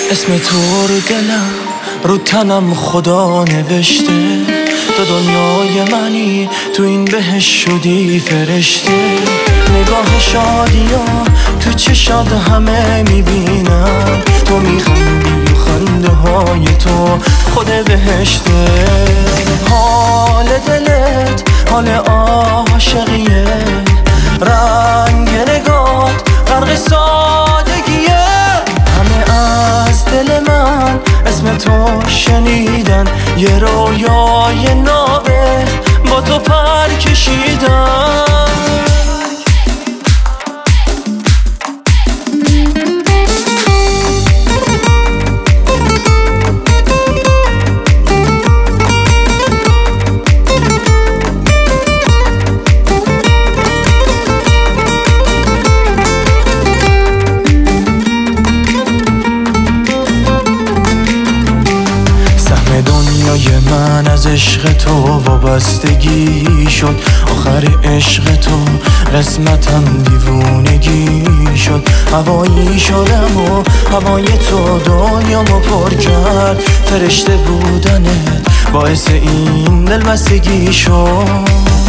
اسم تو رو دلم رو تنم خدا نوشته، تو دنیای منی، تو این بهش شدی فرشته. نگاه شادیا تو چشات همه میبینم، تو میخندی و خنده های تو خود بهشته. حال دلت حال عاشقیه، رنگ نگات غرق سادگیه. همه از دل من اسم تو شنیدن، یه رویای نابه با تو پر کشیدن. دنیای من از عشق تو وابستگی شد، آخر عشق تو قسمتم دیوونگی شد. هوایی شدم و هوای تو دنیامو پر کرد، فرشته بودنت باعث این دلبستگی شد.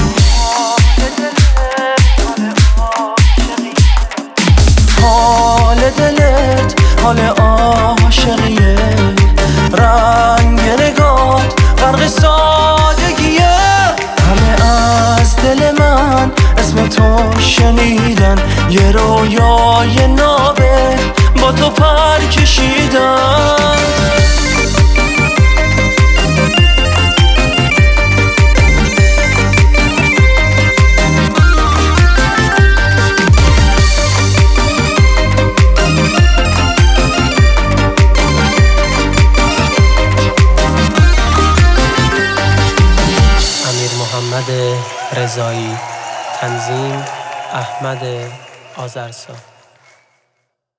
حال دلت حال عاشقیه، رنگ نگات غرق سادگیه. همه از دل من اسم تو شنیدن، یه رویای نابه با تو پر کشیدن. محمد رضایی، تنظیم احمد آذرسا.